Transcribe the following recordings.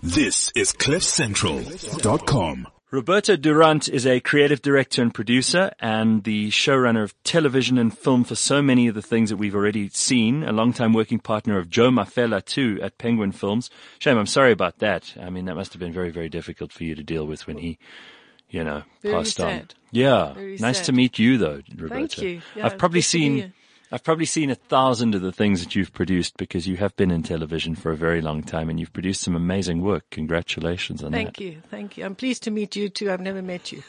This is CliffCentral.com. Roberto Durant is a creative director and producer and the showrunner of television and film for so many of the things that we've already seen, a long-time working partner of Joe Mafela too at Penguin Films. Shame, I'm sorry about that. I mean, that must have been very, very difficult for you to deal with when he, Very passed sad. on. Yeah. Very Nice sad. to meet you though, Roberto. Thank you. Yeah, I've probably good to be seen here. 1,000 of the things that you've produced because you have been in television for a very long time and you've produced some amazing work. Congratulations on that. Thank you. Thank you. I'm pleased to meet you too. I've never met you.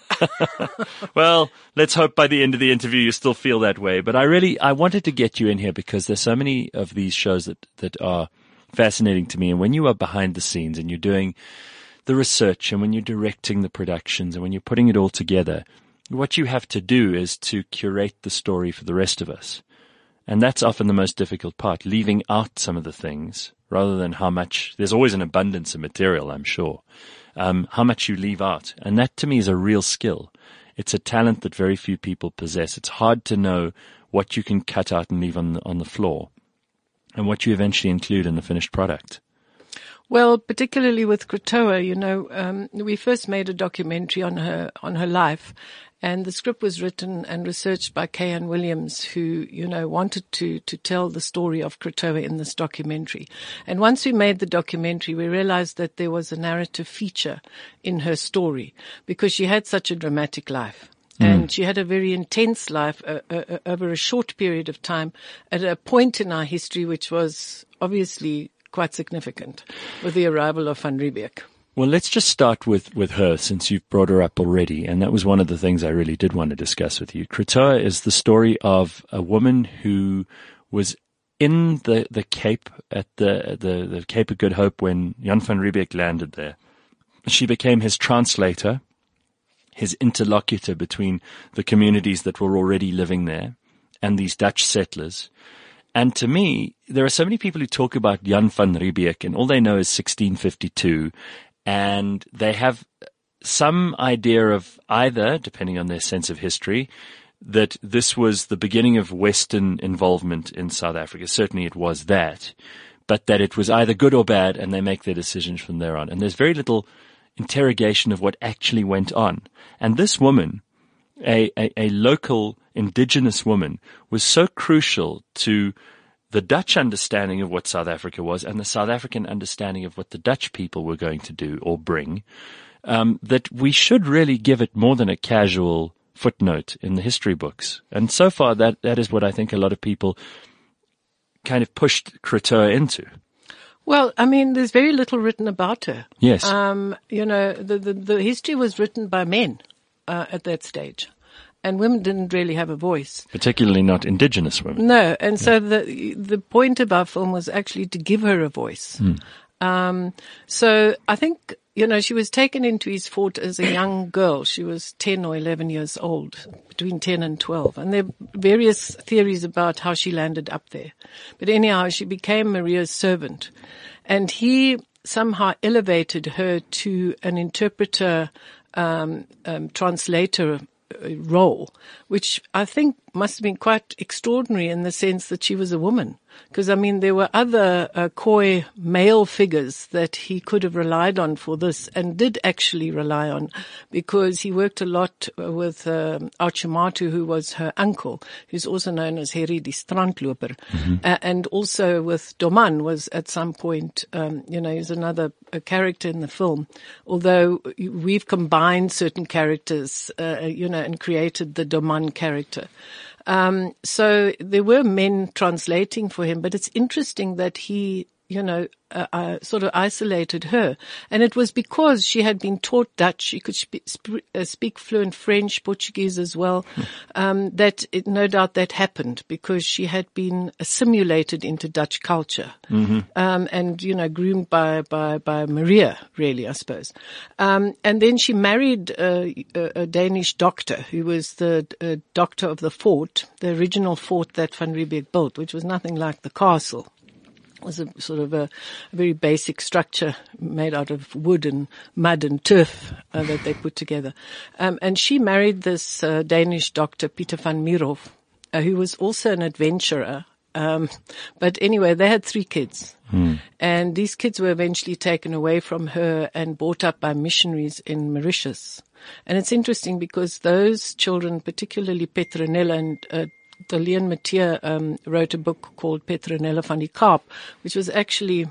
Well, let's hope by the end of the interview you still feel that way. But I wanted to get you in here because there's so many of these shows that are fascinating to me. And when you are behind the scenes and you're doing the research and when you're directing the productions and when you're putting it all together, what you have to do is to curate the story for the rest of us. And that's often the most difficult part, leaving out some of the things rather than how much, there's always an abundance of material, I'm sure, how much you leave out. And that to me is a real skill. It's a talent that very few people possess. It's hard to know what you can cut out and leave on the floor and what you eventually include in the finished product. Well, particularly with Krotoa, we first made a documentary on her life, and the script was written and researched by Kayan Williams, who, wanted to tell the story of Krotoa in this documentary. And once we made the documentary, we realized that there was a narrative feature in her story because she had such a dramatic life. And she had a very intense life over a short period of time at a point in our history which was obviously quite significant with the arrival of Van Riebeeck. Well, let's just start with her since you've brought her up already. And that was one of the things I really did want to discuss with you. Krotoa is the story of a woman who was in the Cape at the Cape of Good Hope when Jan van Riebeeck landed there. She became his translator, his interlocutor between the communities that were already living there and these Dutch settlers. And to me, there are so many people who talk about Jan van Riebeeck and all they know is 1652. And they have some idea of either, depending on their sense of history, that this was the beginning of Western involvement in South Africa. Certainly it was that. But that it was either good or bad and they make their decisions from there on. And there's very little interrogation of what actually went on. And this woman, a local indigenous woman, was so crucial to the Dutch understanding of what South Africa was and the South African understanding of what the Dutch people were going to do or bring, that we should really give it more than a casual footnote in the history books. And so far that is what I think a lot of people kind of pushed Krotoa into. Well, I mean, there's very little written about her. Yes. The history was written by men at that stage. And women didn't really have a voice. Particularly not indigenous women. No, and so the point of our film was actually to give her a voice. So I think, she was taken into his fort as a young girl. She was 10 or 11 years old, between 10 and 12. And there are various theories about how she landed up there. But anyhow, she became Maria's servant. And he somehow elevated her to an interpreter, translator role, which I think must have been quite extraordinary in the sense that she was a woman. Because, I mean, there were other Khoi male figures that he could have relied on for this and did actually rely on because he worked a lot with Archimatu, who was her uncle, who's also known as Heri die Strandloper, and also with Doman was at some point, he's another character in the film, although we've combined certain characters, and created the Doman character. So there were men translating for him, but it's interesting that he, sort of isolated her. And it was because she had been taught Dutch. She could speak fluent French, Portuguese as well. No doubt that happened because she had been assimilated into Dutch culture. And, groomed by Maria, really, I suppose. And then she married a Danish doctor who was the doctor of the fort, the original fort that Van Riebeeck built, which was nothing like the castle. Was a sort of a very basic structure made out of wood and mud and turf that they put together. And she married this Danish doctor, Peter van Mierhof, who was also an adventurer But anyway, they had 3 kids. And these kids were eventually taken away from her and brought up by missionaries in Mauritius. And it's interesting because those children, particularly Petronella and Leon Mathieu wrote a book called Petronella van die Kaap, which was actually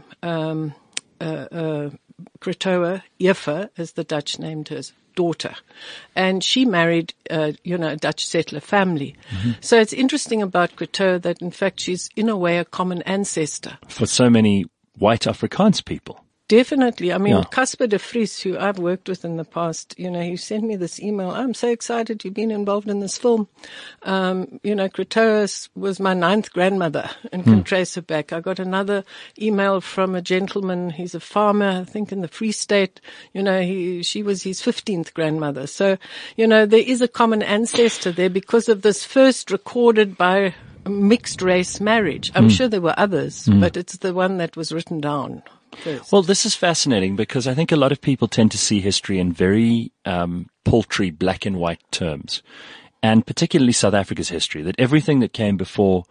Krotoa Eva, as the Dutch named her, daughter. And she married, a Dutch settler family. So it's interesting about Krotoa that, in fact, she's in a way a common ancestor. For so many white Afrikaans people. Definitely. I mean, Yeah. Casper de Vries, who I've worked with in the past, he sent me this email. I'm so excited you've been involved in this film. Krotoa was my 9th grandmother and can trace her back. I got another email from a gentleman. He's a farmer, I think in the Free State. She was his 15th grandmother. So, there is a common ancestor there because of this first recorded by mixed race marriage. I'm sure there were others, but it's the one that was written down first. Well, this is fascinating because I think a lot of people tend to see history in very paltry black and white terms, and particularly South Africa's history, that everything that came before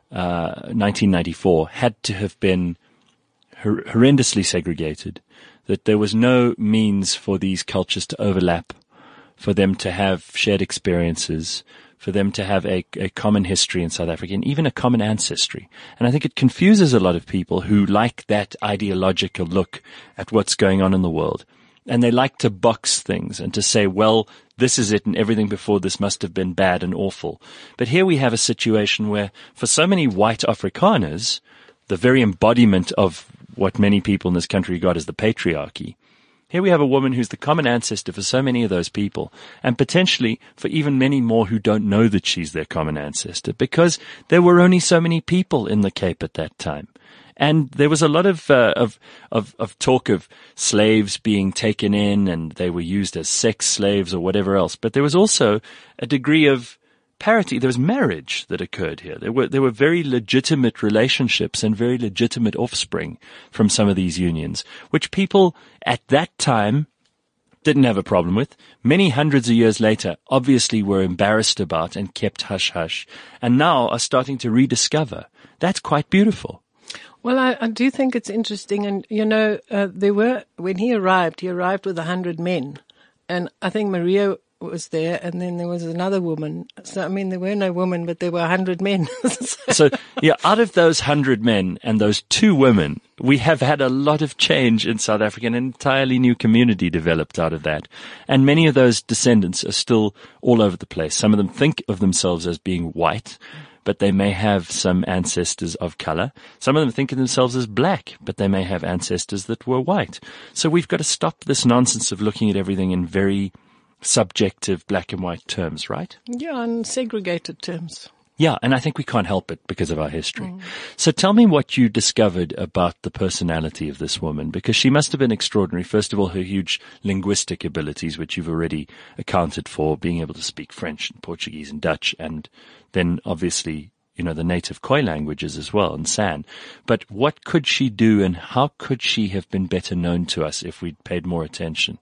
1994 had to have been horrendously segregated, that there was no means for these cultures to overlap, for them to have shared experiences, for them to have a common history in South Africa and even a common ancestry. And I think it confuses a lot of people who like that ideological look at what's going on in the world. And they like to box things and to say, well, this is it and everything before this must have been bad and awful. But here we have a situation where for so many white Afrikaners, the very embodiment of what many people in this country regard as the patriarchy, here we have a woman who's the common ancestor for so many of those people, and potentially for even many more who don't know that she's their common ancestor, because there were only so many people in the Cape at that time. And there was a lot of talk of slaves being taken in and they were used as sex slaves or whatever else. But there was also a degree of parity. There was marriage that occurred here. There were very legitimate relationships and very legitimate offspring from some of these unions, which people at that time didn't have a problem with. Many hundreds of years later, obviously were embarrassed about and kept hush-hush, and now are starting to rediscover. That's quite beautiful. Well, I do think it's interesting. And, when he arrived with 100 men. And I think Maria was there, and then there was another woman. So, I mean, there were no women, but there were 100 men. So, yeah, out of those 100 men and those 2 women, we have had a lot of change in South Africa, an entirely new community developed out of that. And many of those descendants are still all over the place. Some of them think of themselves as being white, but they may have some ancestors of color. Some of them think of themselves as black, but they may have ancestors that were white. So we've got to stop this nonsense of looking at everything in very subjective black and white terms, right? Yeah, in segregated terms. Yeah, and I think we can't help it because of our history. So tell me what you discovered about the personality of this woman, because she must have been extraordinary. First of all, her huge linguistic abilities, which you've already accounted for, being able to speak French and Portuguese and Dutch, and then obviously, the native Khoi languages as well, and San. But what could she do, and how could she have been better known to us if we'd paid more attention?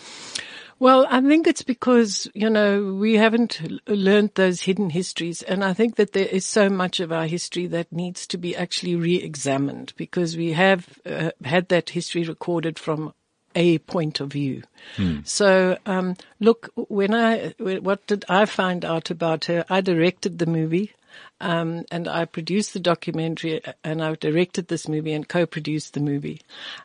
Well, I think it's because, we haven't learned those hidden histories. And I think that there is so much of our history that needs to be actually re-examined, because we have had that history recorded from a point of view. So, look, what did I find out about her? I directed the movie. And I produced the documentary, and I directed this movie and co-produced the movie.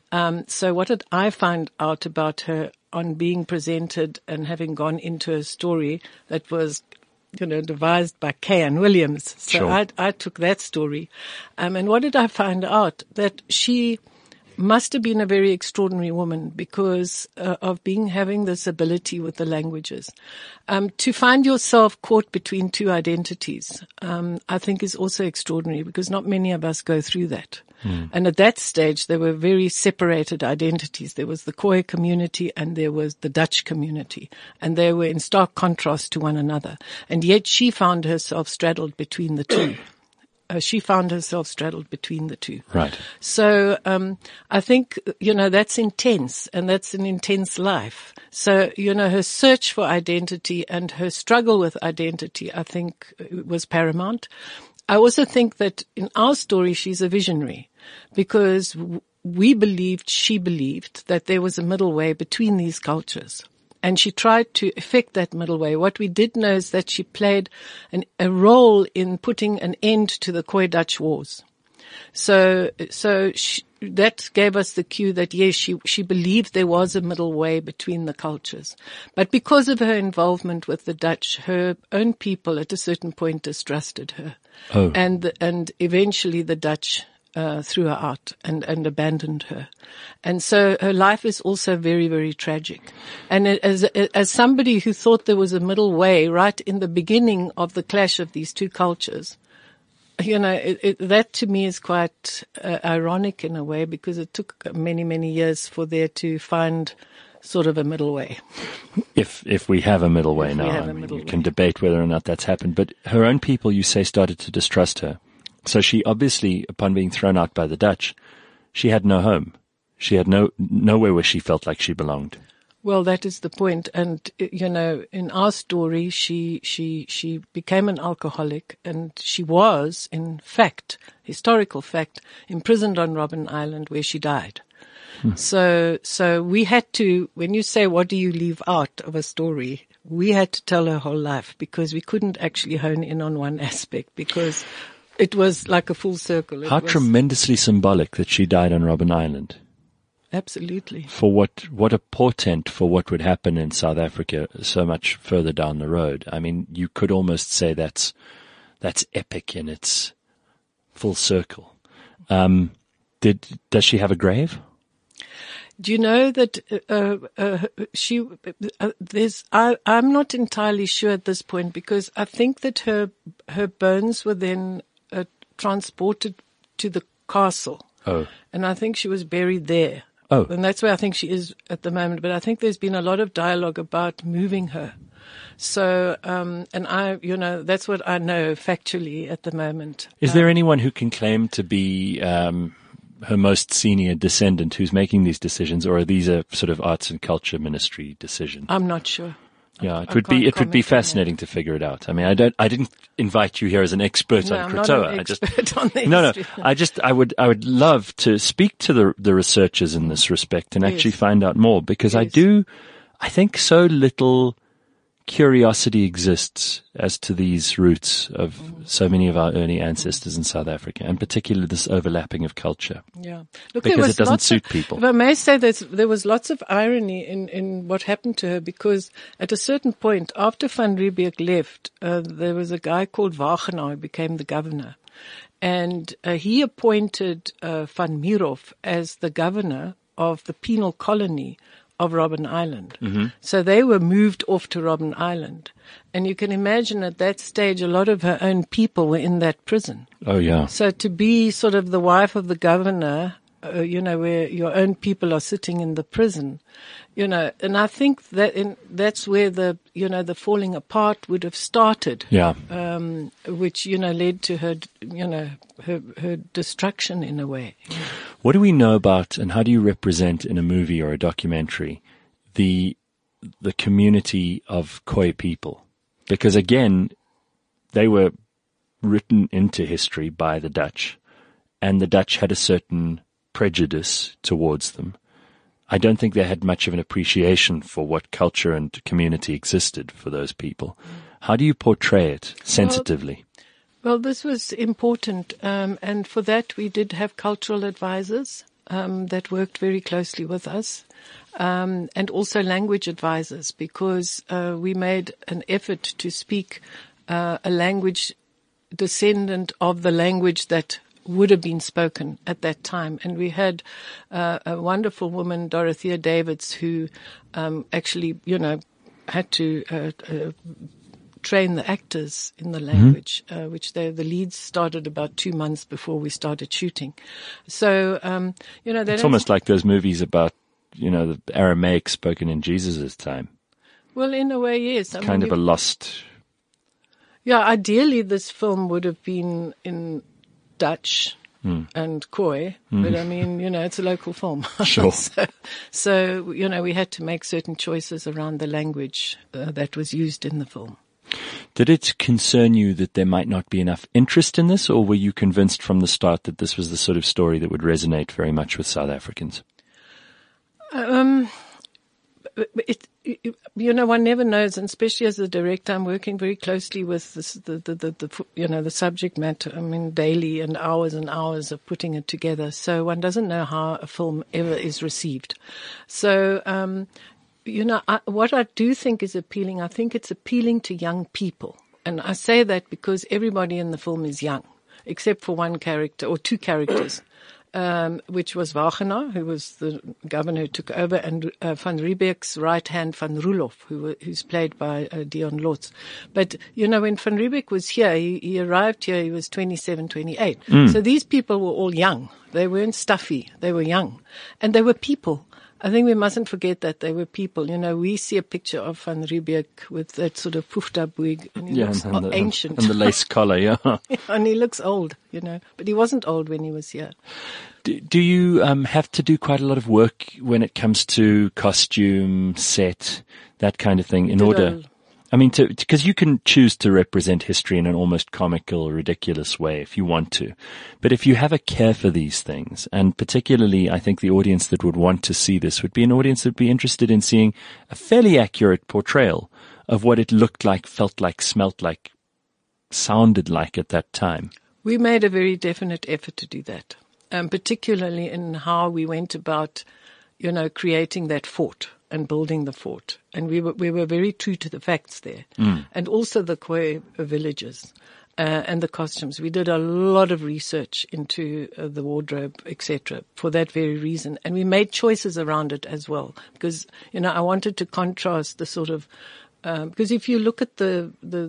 So what did I find out about her on being presented and having gone into a story that was, devised by K.N. Williams? So Sure. I took that story. And what did I find out? That she must have been a very extraordinary woman because of having this ability with the languages. To find yourself caught between 2 identities, I think is also extraordinary, because not many of us go through that. And at that stage, there were very separated identities. There was the Khoi community and there was the Dutch community, and they were in stark contrast to one another. And yet she found herself straddled between the 2. Right. So, I think, that's intense, and that's an intense life. So, her search for identity and her struggle with identity, I think, was paramount. I also think that in our story, she's a visionary because she believed that there was a middle way between these cultures. And she tried to effect that middle way. What we did know is that she played a role in putting an end to the Khoi-Dutch wars. So that gave us the cue that yes, she believed there was a middle way between the cultures. But because of her involvement with the Dutch, her own people at a certain point distrusted her. Oh. And eventually the Dutch threw her out and abandoned her. And so her life is also very, very tragic. And as somebody who thought there was a middle way right in the beginning of the clash of these two cultures, that to me is quite ironic in a way because it took many, many years for there to find sort of a middle way. If we have a middle way now, you can debate whether or not that's happened. But her own people, you say, started to distrust her. So she obviously, upon being thrown out by the Dutch, she had no home. She had nowhere where she felt like she belonged. Well, that is the point. And, in our story, she became an alcoholic and she was, in fact, historical fact, imprisoned on Robben Island where she died. So we had to, when you say, what do you leave out of a story? We had to tell her whole life because we couldn't actually hone in on one aspect because it was like a full circle. How tremendously symbolic that she died on Robben Island. Absolutely. For what a portent for what would happen in South Africa so much further down the road. I mean, you could almost say that's epic in its full circle. Does she have a grave? Do you know that I'm not entirely sure at this point because I think that her bones were then transported to the castle. Oh. And I think she was buried there. Oh. And that's where I think she is at the moment. But I think there's been a lot of dialogue about moving her. So, and that's what I know factually at the moment. Is there anyone who can claim to be her most senior descendant who's making these decisions, or are these a sort of arts and culture ministry decision? I'm not sure. Yeah, it would be fascinating to figure it out. I mean, I didn't invite you here as an expert on Krotoa. I'm not an expert on the history. I would love to speak to the researchers in this respect and actually find out more because I think so little curiosity exists as to these roots of so many of our early ancestors in South Africa, and particularly this overlapping of culture. Yeah. Look, because it doesn't suit people. If I may say that there was lots of irony in what happened to her because at a certain point after Van Riebeeck left, there was a guy called Wagenaar who became the governor. And he appointed Van Mierhof as the governor of the penal colony of Robben Island. Mm-hmm. So they were moved off to Robben Island. And you can imagine at that stage, a lot of her own people were in that prison. Oh, yeah. So to be sort of the wife of the governor, where your own people are sitting in the prison, and I think that's where the falling apart would have started. Yeah. Which, led to her, her destruction in a way. What do we know about, and how do you represent in a movie or a documentary, the community of Khoi people? Because again, they were written into history by the Dutch, and the Dutch had a certain prejudice towards them. I don't think they had much of an appreciation for what culture and community existed for those people. How do you portray it sensitively? Well, this was important, and for that we did have cultural advisors that worked very closely with us, and also language advisors, because we made an effort to speak a language descendant of the language that would have been spoken at that time. And we had a wonderful woman, Dorothea Davids, who actually, had to train the actors in the language, which the leads started about 2 months before we started shooting. So, it's almost like those movies about, the Aramaic spoken in Jesus' time. Well, in a way, yes. Kind of a lost. Yeah, ideally this film would have been in Dutch and Khoi, but I mean, it's a local film. Sure. so, we had to make certain choices around the language that was used in the film. Did it concern you that there might not be enough interest in this, or were you convinced from the start that this was the sort of story that would resonate very much with South Africans? One never knows, and especially as a director, I'm working very closely with the subject matter. I mean, daily and hours of putting it together. So one doesn't know how a film ever is received. So, what I do think is appealing, I think it's appealing to young people. And I say that because everybody in the film is young, except for one character or two characters. Which was Wagenaar, who was the governor who took over, and Van Riebeck's right hand, Van Roelof, who's played by Dion Lotz. But, when Van Riebeck was here, he arrived here, he was 27, 28. So these people were all young. They weren't stuffy. They were young. And they were people. I think we mustn't forget that they were people. We see a picture of Van Riebeck with that sort of poefdabwig, and he looks ancient. And the lace collar, yeah. And he looks old, but he wasn't old when he was here. Do you have to do quite a lot of work when it comes to costume, set, that kind of thing in order? I mean, because you can choose to represent history in an almost comical, ridiculous way if you want to. But if you have a care for these things, and particularly I think the audience that would want to see this would be an audience that would be interested in seeing a fairly accurate portrayal of what it looked like, felt like, smelt like, sounded like at that time. We made a very definite effort to do that, particularly in how we went about, creating that fort and building the fort. And we were very true to the facts there. And also the Khoi villages, and the costumes. We did a lot of research into the wardrobe, etc., for that very reason. And we made choices around it as well, because, I wanted to contrast the sort of, because if you look at the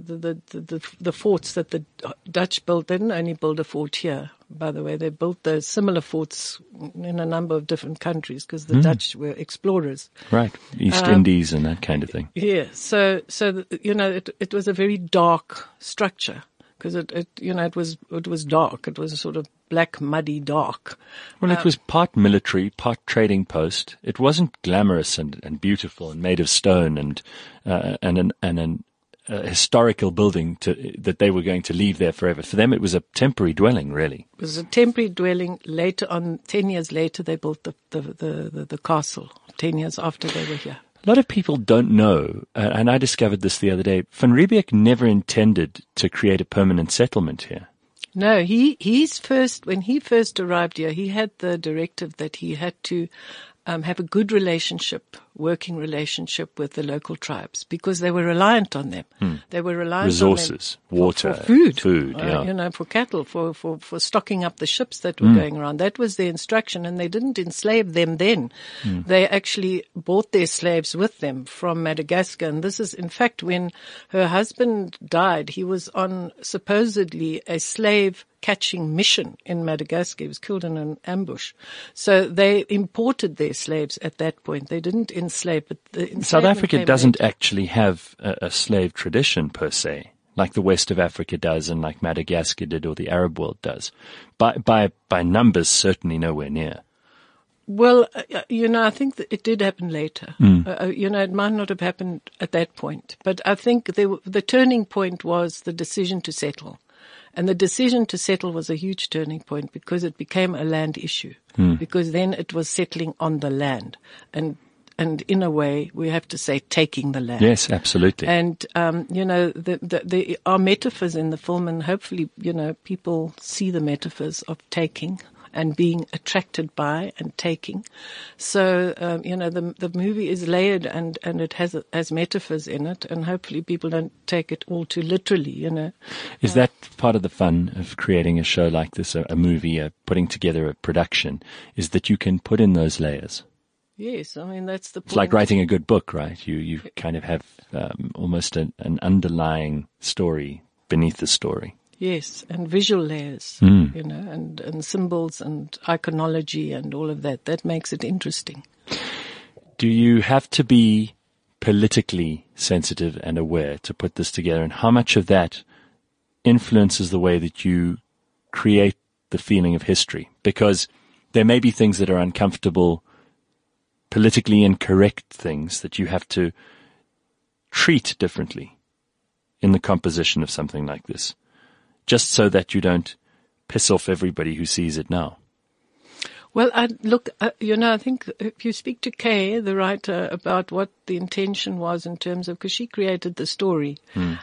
forts that the Dutch built, they didn't only build a fort here, by the way. They built the similar forts in a number of different countries because the Dutch were explorers. Right. East Indies and that kind of thing. Yeah. So it was a very dark structure because it was dark. It was sort of black, muddy, dark. Well, it was part military, part trading post. It wasn't glamorous and beautiful and made of stone and an historical building that they were going to leave there forever. For them, it was a temporary dwelling, really. It was a temporary dwelling. Later on, 10 years later, they built the castle, 10 years after they were here. A lot of people don't know, and I discovered this the other day, Van Riebeck never intended to create a permanent settlement here. No, when he first arrived here, he had the directive that he had to have a good working relationship with the local tribes because they were reliant on them. They were reliant resources, on them water, for food, yeah. For cattle, for stocking up the ships that were going around. That was their instruction, and they didn't enslave them then. They actually bought their slaves with them from Madagascar, and this is, in fact, when her husband died, he was on supposedly a slave catching mission in Madagascar. He was killed in an ambush. So they imported their slaves at that point. They didn't enslave, but South Africa doesn't actually have a slave tradition per se, like the west of Africa does and like Madagascar did or the Arab world does. By numbers, certainly nowhere near. Well, I think that it did happen later. It might not have happened at that point, but I think the turning point was the decision to settle. And the decision to settle was a huge turning point because it became a land issue. Because then it was settling on the land. And in a way, we have to say taking the land. Yes, absolutely. And, there are metaphors in the film, and hopefully, people see the metaphors of taking and being attracted by and taking. So, the movie is layered and it has metaphors in it, and hopefully people don't take it all too literally, Is that part of the fun of creating a show like this, a movie, putting together a production, is that you can put in those layers? Yes, I mean, that's the point. It's like writing a good book, right? You kind of have almost an underlying story beneath the story. Yes, and visual layers, and symbols and iconology and all of that. That makes it interesting. Do you have to be politically sensitive and aware to put this together? And how much of that influences the way that you create the feeling of history? Because there may be things that are uncomfortable, politically incorrect things that you have to treat differently. in the composition of something like this, just so that you don't piss off everybody who sees it now? Well, I think if you speak to Kay, the writer, about what the intention was in terms of, because she created the story,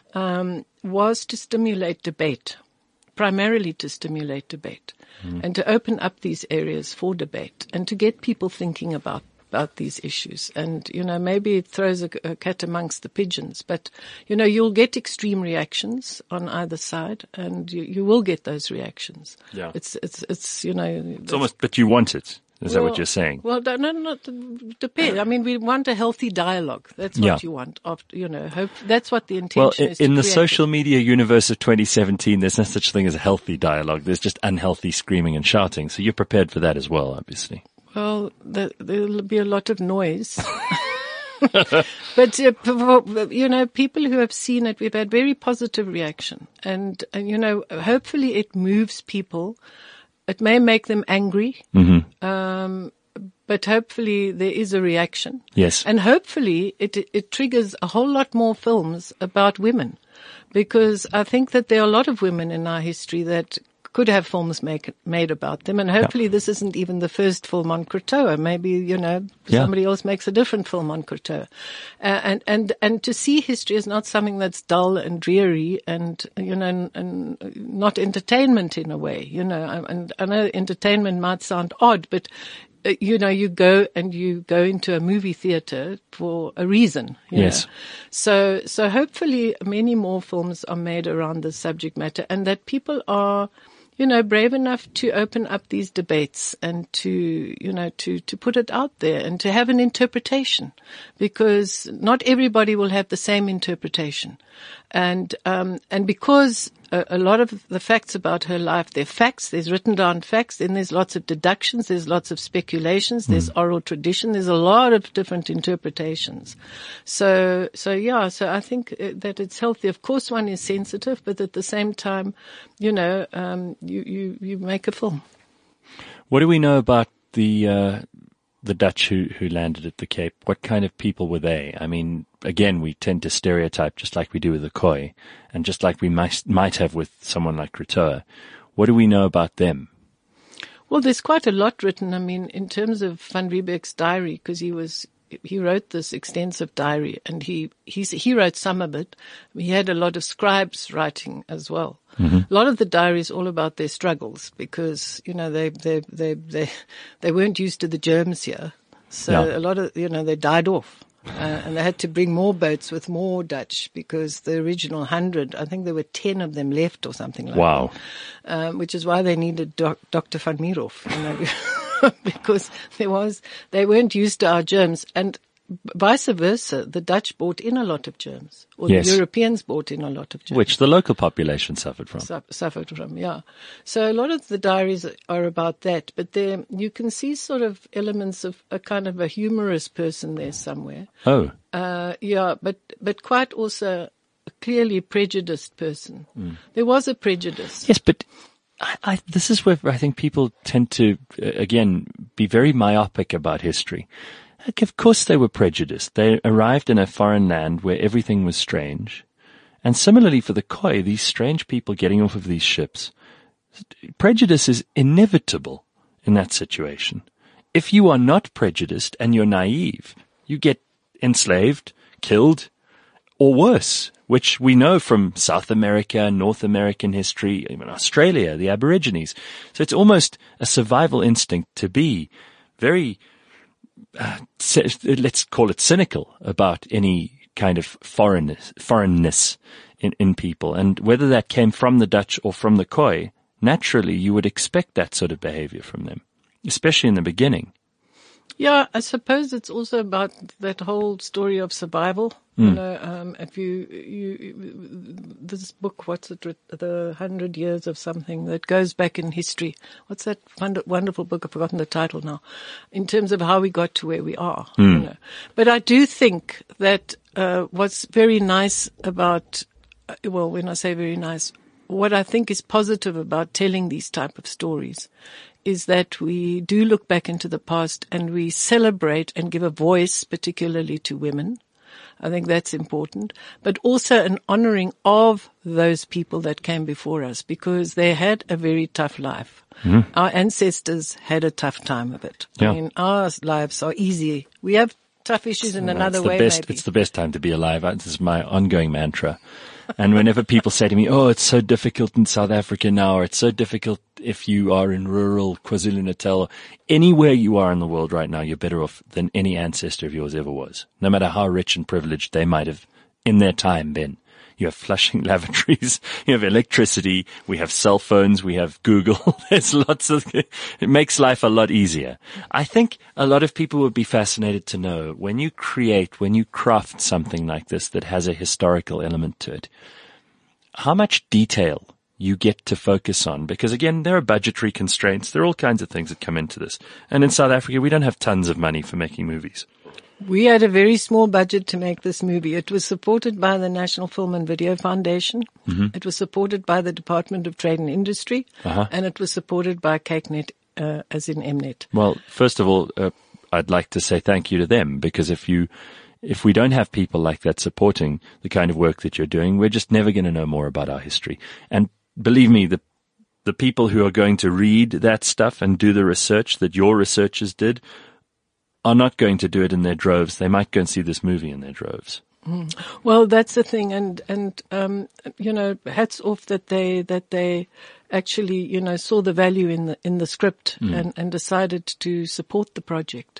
was to stimulate debate, primarily to stimulate debate, and to open up these areas for debate and to get people thinking about these issues. And, maybe it throws a cat amongst the pigeons, but, you'll get extreme reactions on either side, and you will get those reactions. Yeah. It's almost, but you want it. Is that what you're saying? Well, no, depends. I mean, we want a healthy dialogue. That's what you want. Hope that's what the intention is. In the social media universe of 2017, there's no such thing as a healthy dialogue. There's just unhealthy screaming and shouting. So you're prepared for that as well, obviously. Well, there'll be a lot of noise. But, people who have seen it, we've had very positive reaction. And hopefully it moves people. It may make them angry. But hopefully there is a reaction. Yes. And hopefully it triggers a whole lot more films about women. Because I think that there are a lot of women in our history that could have films made about them. And hopefully this isn't even the first film on Krotoa. Maybe, somebody else makes a different film on Krotoa. And to see history is not something that's dull and dreary and, and not entertainment in a way, and I know entertainment might sound odd, but you go into a movie theater for a reason. Yes. So hopefully many more films are made around this subject matter, and that people are, brave enough to open up these debates and to put it out there and to have an interpretation, because not everybody will have the same interpretation. And because a lot of the facts about her life, they're facts, there's written down facts, then there's lots of deductions, there's lots of speculations, there's oral tradition, there's a lot of different interpretations. So I think that it's healthy. Of course one is sensitive, but at the same time, you make a film. What do we know about the Dutch who landed at the Cape? What kind of people were they? I mean, again, we tend to stereotype just like we do with the Khoi, and just like we might have with someone like Krotoa. What do we know about them? Well, there's quite a lot written. I mean, in terms of Van Riebeck's diary, because he wrote this extensive diary, and he wrote some of it. He had a lot of scribes writing as well. A lot of the diary is all about their struggles, because they weren't used to the germs here, so a lot of they died off, and they had to bring more boats with more Dutch, because the original 100, I think there were 10 of them left or something like that. Which is why they needed Dr. van Mierhof, because they weren't used to our germs, and vice versa. The Dutch brought in a lot of germs, or the Europeans brought in a lot of germs, which the local population suffered from. So a lot of the diaries are about that, but there you can see sort of elements of a kind of a humorous person there somewhere. But quite also a clearly prejudiced person. There was a prejudice. Yes, but this is where I think people tend to, again, be very myopic about history. Like, of course they were prejudiced. They arrived in a foreign land where everything was strange. And similarly for the Khoi, these strange people getting off of these ships, prejudice is inevitable in that situation. If you are not prejudiced and you're naive, you get enslaved, killed, or worse, which we know from South America, North American history, even Australia, the Aborigines. So it's almost a survival instinct to be very, let's call it cynical about any kind of foreignness in people. And whether that came from the Dutch or from the Khoi, naturally you would expect that sort of behavior from them, especially in the beginning. Yeah, I suppose it's also about that whole story of survival. If this book, what's it, The 100 Years of something, that goes back in history. What's that wonderful book? I've forgotten the title now. In terms of how we got to where we are. But I do think that what's very nice about, when I say very nice, what I think is positive about telling these type of stories is that we do look back into the past and we celebrate and give a voice, particularly to women. I think that's important. But also an honoring of those people that came before us, because they had a very tough life. Our ancestors had a tough time of it. Yeah. I mean, our lives are easy. We have tough issues in another way, maybe. It's the best time to be alive. This is my ongoing mantra. And whenever people say to me, oh, it's so difficult in South Africa now, or it's so difficult if you are in rural KwaZulu-Natal, anywhere you are in the world right now, you're better off than any ancestor of yours ever was, no matter how rich and privileged they might have in their time been. You have flushing lavatories, you have electricity, we have cell phones, we have Google. There's lots of, it makes life a lot easier. I think a lot of people would be fascinated to know when you craft something like this that has a historical element to it, how much detail you get to focus on. Because again, there are budgetary constraints. There are all kinds of things that come into this. And in South Africa, we don't have tons of money for making movies. We had a very small budget to make this movie. It was supported by the National Film and Video Foundation. It was supported by the Department of Trade and Industry. And it was supported by CakeNet, as in Mnet. Well, first of all, I'd like to say thank you to them, because if we don't have people like that supporting the kind of work that you're doing, we're just never going to know more about our history. And believe me, the people who are going to read that stuff and do the research that your researchers did are not going to do it in their droves. They might go and see this movie in their droves. Well, that's the thing. And hats off that they actually, saw the value in the script and decided to support the project.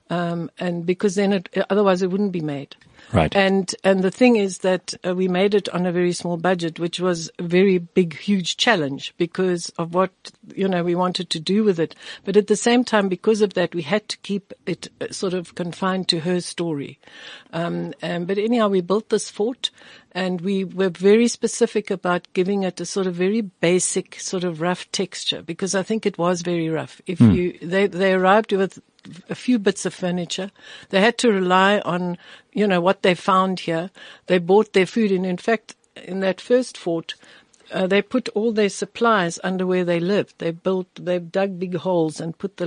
And because then otherwise it wouldn't be made. Right. And the thing is that we made it on a very small budget, which was a very big, huge challenge because of what, we wanted to do with it. But at the same time, because of that, we had to keep it sort of confined to her story. But anyhow, we built this fort and we were very specific about giving it a sort of very basic, sort of rough texture, because I think it was very rough. They arrived with a few bits of furniture. They had to rely on, what they found here. They bought their food. And in fact, in that first fort, they put all their supplies under where they lived. They've dug big holes and put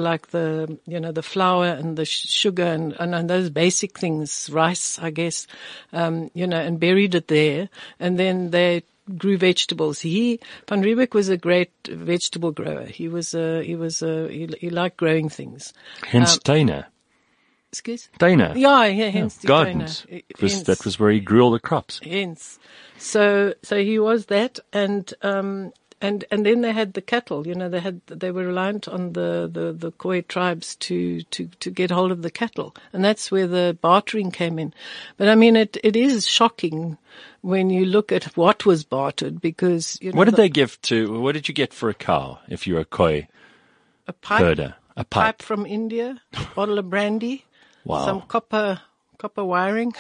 the flour and the sugar and those basic things, rice, I guess, and buried it there. And then they grew vegetables. Van Riebeeck was a great vegetable grower. He liked growing things. Hence Tuine. Excuse? Tuine. Yeah, hence the gardens. That was where he grew all the crops. Hence. So he was that, and then they had the cattle. They were reliant on the Khoi tribes to get hold of the cattle, and that's where the bartering came in. But I mean, it is shocking when you look at what was bartered, because what did you get for a cow if you were a Khoi herder? A pipe from India, a bottle of brandy, wow. Some copper wiring.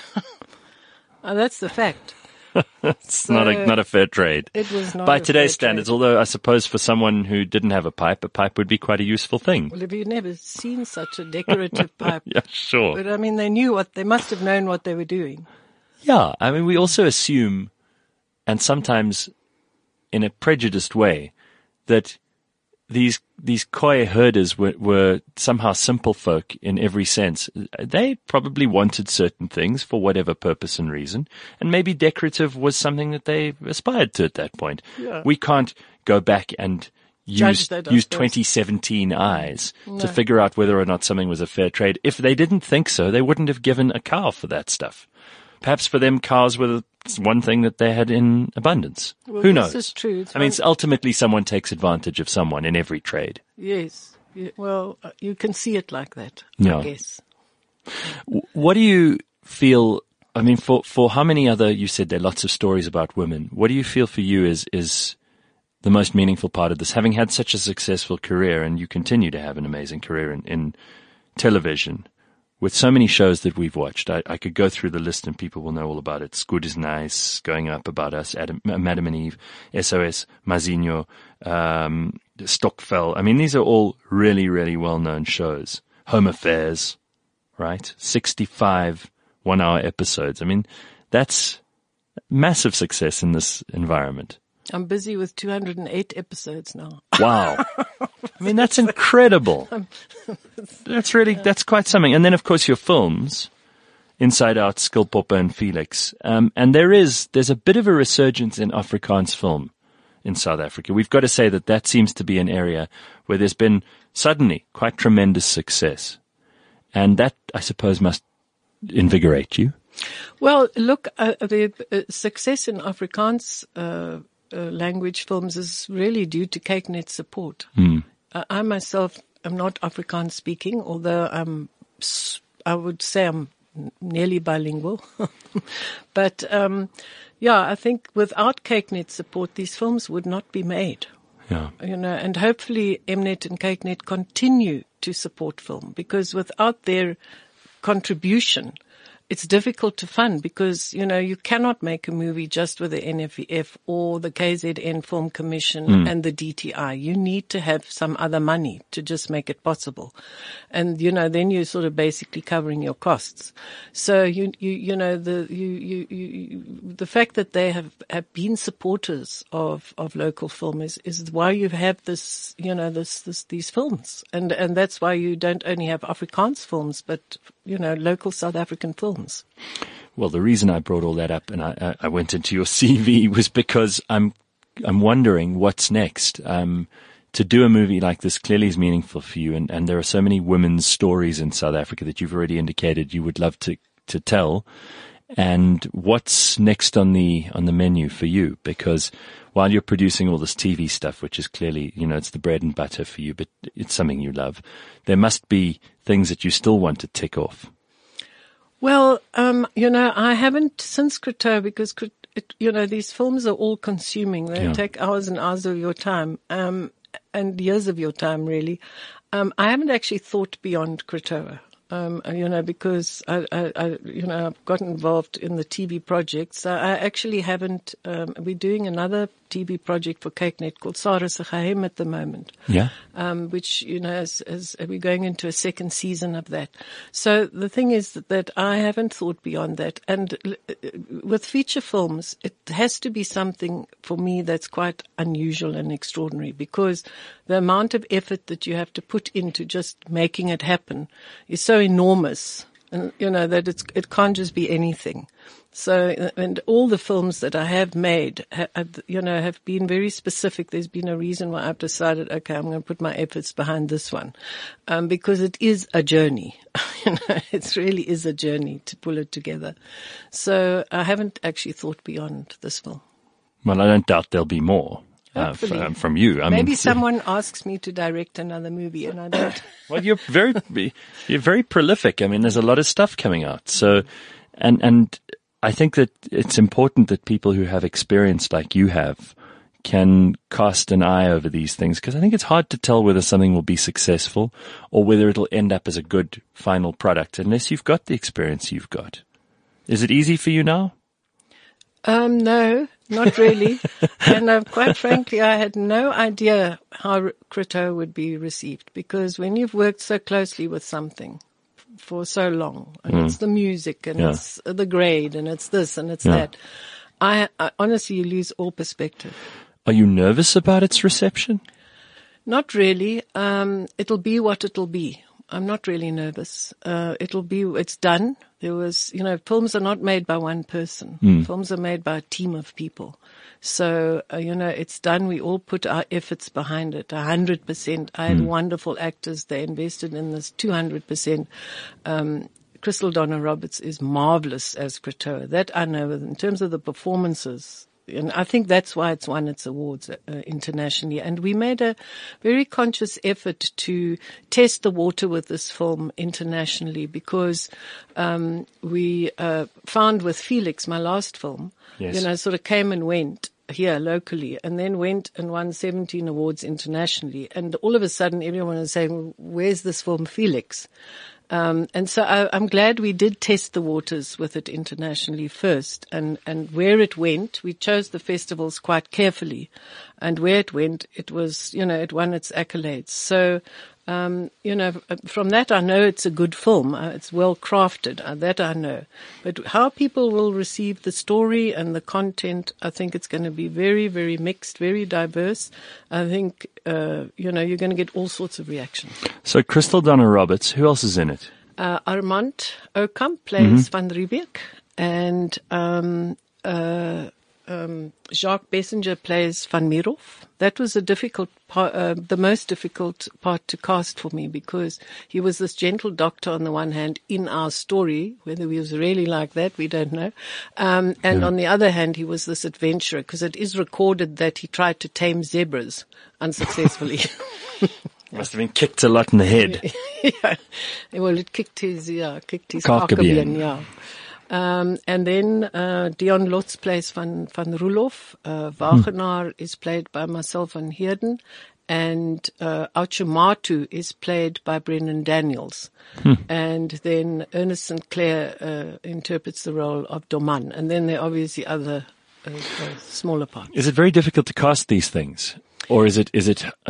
That's the fact. It's not a fair trade. It was not by a today's fair standards, trade. Although I suppose for someone who didn't have a pipe would be quite a useful thing. Well, have you never seen such a decorative pipe? Yeah, sure. But I mean, they must have known what they were doing. Yeah, I mean, we also assume, and sometimes in a prejudiced way, that these Khoi herders were somehow simple folk in every sense. They probably wanted certain things for whatever purpose and reason, and maybe decorative was something that they aspired to at that point. Yeah. We can't go back and use 2017 eyes to figure out whether or not something was a fair trade. If they didn't think so, they wouldn't have given a cow for that stuff. Perhaps for them, cows were one thing that they had in abundance. Well, who knows? This is true. Ultimately someone takes advantage of someone in every trade. Yes. Well, you can see it like that, Yeah. I guess. What do you feel, I mean, for how many other, you said there are lots of stories about women. What do you feel for you is the most meaningful part of this? Having had such a successful career, and you continue to have an amazing career in television, with so many shows that we've watched, I could go through the list and people will know all about it. Good is Nice, Going Up, About Us, Madam and Eve, SOS, Mazinho, Stokvel. I mean, these are all really, really well-known shows. Home Affairs, right? 65 one-hour episodes. I mean, that's massive success in this environment. I'm busy with 208 episodes now. Wow. I mean, that's incredible. That's quite something. And then, of course, your films. Inside Out, Skilpopper and Felix. And there's a bit of a resurgence in Afrikaans film in South Africa. We've got to say that seems to be an area where there's been suddenly quite tremendous success. And that, I suppose, must invigorate you. Well, look, the success in Afrikaans language films is really due to Kyknet's support. I myself am not Afrikaans speaking, although I would say I'm nearly bilingual. But I think without Kyknet's support, these films would not be made. Yeah. And hopefully Mnet and Kyknet continue to support film, because without their contribution, it's difficult to fund, because, you cannot make a movie just with the NFVF or the KZN Film Commission and the DTI. You need to have some other money to just make it possible. And, then you're sort of basically covering your costs. So, the fact that they have been supporters of local film is why you have this, these films. And that's why you don't only have Afrikaans films, but, local South African films. Well, the reason I brought all that up and I went into your CV was because I'm wondering what's next. To do a movie like this clearly is meaningful for you, and there are so many women's stories in South Africa that you've already indicated you would love to tell. And what's next on the menu for you? Because while you're producing all this TV stuff, which is clearly, it's the bread and butter for you, but it's something you love, there must be things that you still want to tick off. Well, I haven't since Croteau, because, these films are all consuming. They take hours and hours of your time, and years of your time, really. I haven't actually thought beyond Croteau. Because I've gotten involved in the TV projects. I actually haven't, we're doing another TV project for Kyknet called Sarah se Geheim at the moment. Yeah. Which, as we're going into a second season of that. So the thing is that I haven't thought beyond that. And with feature films, it has to be something for me that's quite unusual and extraordinary, because the amount of effort that you have to put into just making it happen is so enormous, and that it can't just be anything. So, and all the films that I have made, have been very specific. There's been a reason why I've decided, okay, I'm going to put my efforts behind this one, because it is a journey. It really is a journey to pull it together. So I haven't actually thought beyond this film. Well, I don't doubt there'll be more. From you. Maybe someone asks me to direct another movie and I don't. Well, you're very prolific. I mean, there's a lot of stuff coming out. So, and I think that it's important that people who have experience like you have can cast an eye over these things, because I think it's hard to tell whether something will be successful or whether it'll end up as a good final product unless you've got the experience you've got. Is it easy for you now? No, not really. And quite frankly, I had no idea how Croteau would be received, because when you've worked so closely with something for so long, and it's the music and it's the grade and it's this and it's that, I honestly, you lose all perspective. Are you nervous about its reception? Not really. It'll be what it'll be. I'm not really nervous. It's done. There was, films are not made by one person. Films are made by a team of people. So, it's done. We all put our efforts behind it, 100%. I had wonderful actors. They invested in this 200%. Crystal Donna Roberts is marvelous as Croteau. That I know. In terms of the performances, and I think that's why it's won its awards internationally. And we made a very conscious effort to test the water with this film internationally, because we found with Felix, my last film, sort of came and went here locally, and then went and won 17 awards internationally. And all of a sudden, everyone was saying, "Where's this film, Felix?" And so I'm glad we did test the waters with it internationally first, and where it went, we chose the festivals quite carefully, and where it went, it was, it won its accolades. So, from that I know it's a good film. It's well crafted. That I know. But how people will receive the story and the content, I think it's going to be very, very mixed, very diverse. I think, you're going to get all sorts of reactions. So Crystal Donna Roberts, who else is in it? Armand Oukamp plays Van Riebeeck, and Jacques Bessenger plays Van Mierhof. That was a difficult part, the most difficult part to cast for me, because he was this gentle doctor on the one hand in our story. Whether he was really like that, we don't know. And on the other hand, he was this adventurer, because it is recorded that he tried to tame zebras unsuccessfully. Must have been kicked a lot in the head. Yeah. Well, it kicked his kakebeen, yeah. And then, Dion Lotz plays Van Roelof. Wagenaar is played by Marcel van Heerden. And, Auchimatu is played by Brendan Daniels. And then Ernest St. Clair, interprets the role of Doman. And then there are obviously other, smaller parts. Is it very difficult to cast these things? Or is it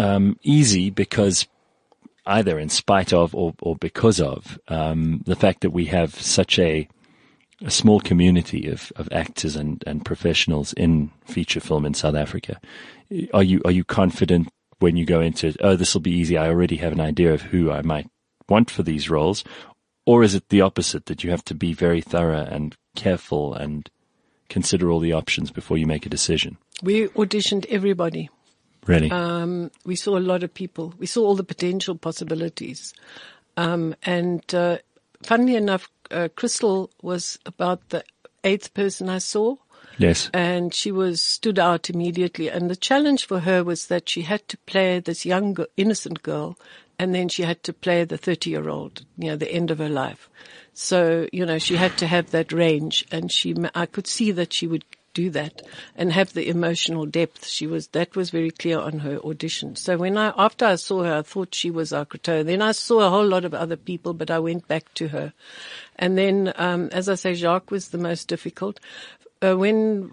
easy because either in spite of or because of, the fact that we have such a small community of actors and professionals in feature film in South Africa? Are you confident when you go into it, oh, this will be easy, I already have an idea of who I might want for these roles? Or is it the opposite, that you have to be very thorough and careful and consider all the options before you make a decision? We auditioned everybody. Really? We saw a lot of people. We saw all the potential possibilities. Funnily enough, Crystal was about the 8th person I saw. Yes. And she stood out immediately. And the challenge for her was that she had to play this young, innocent girl, and then she had to play the 30-year-old, the end of her life. So, she had to have that range, and I could see that she would do that and have the emotional depth. That was very clear on her audition. So after I saw her, I thought she was our Croteau. Then I saw a whole lot of other people, but I went back to her. And then, as I say, Jacques was the most difficult. When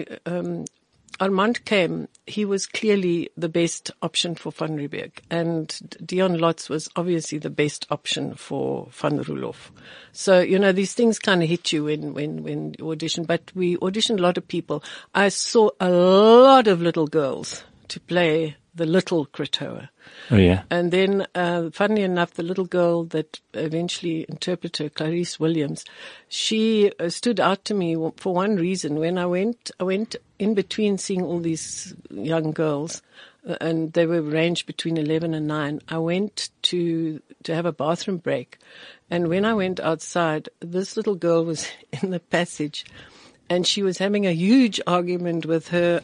Armand came, he was clearly the best option for Van Riebeeck, and Dion Lotz was obviously the best option for Van Roelof. So, these things kind of hit you when you audition, but we auditioned a lot of people. I saw a lot of little girls to play the little Croteau. Oh, yeah. And then, funnily enough, the little girl that eventually interpreted her, Clarice Williams, she stood out to me for one reason. When I went in between seeing all these young girls, and they were ranged between 11 and 9. I went to have a bathroom break. And when I went outside, this little girl was in the passage, and she was having a huge argument with her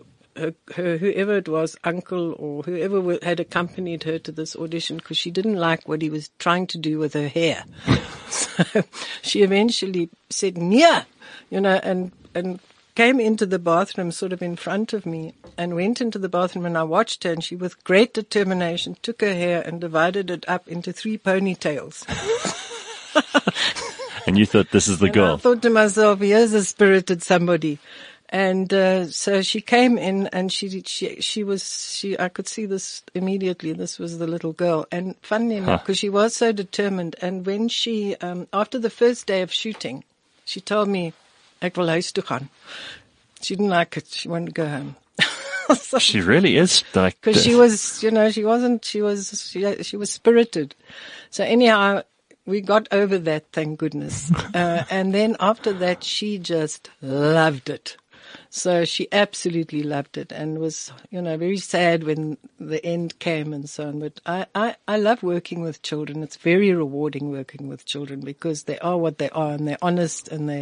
whoever it was, uncle or whoever had accompanied her to this audition, because she didn't like what he was trying to do with her hair. So she eventually said, "Nya," and came into the bathroom sort of in front of me, and went into the bathroom, and I watched her, and she with great determination took her hair and divided it up into 3 ponytails. And you thought, this is the girl. I thought to myself, here's a spirited somebody. And so she came in, and I could see this immediately. This was the little girl. And funnily enough, because she was so determined, and when she, after the first day of shooting, she told me, "Ek wil huis toe gaan." She didn't like it. She wanted to go home. So, she really is like, because she was, she was spirited. So anyhow, we got over that, thank goodness. And then after that, she just loved it. So she absolutely loved it, and was, very sad when the end came and so on. But I love working with children. It's very rewarding working with children, because they are what they are, and they're honest, and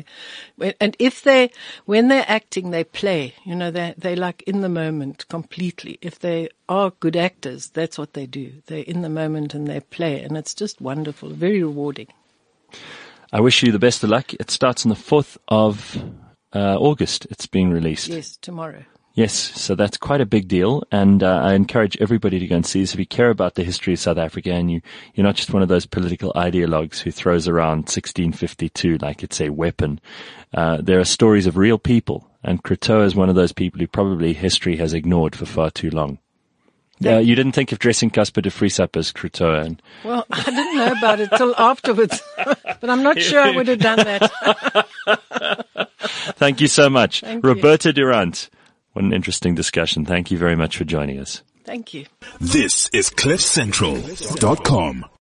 when they're acting, they play. They like in the moment completely. If they are good actors, that's what they do. They're in the moment and they play, and it's just wonderful, very rewarding. I wish you the best of luck. It starts on the 4th of August. It's being released. Yes, tomorrow. Yes, so that's quite a big deal, and I encourage everybody to go and see this. If you care about the history of South Africa, and you're not just one of those political ideologues who throws around 1652 like it's a weapon, there are stories of real people, and Croteau is one of those people who probably history has ignored for far too long. You didn't think of dressing Casper de Vries up as Croteau? Well, I didn't know about it till afterwards, but I'm not sure I would have done that. Thank you so much. Thank Roberta Durant. What an interesting discussion. Thank you very much for joining us. Thank you. This is CliffCentral.com.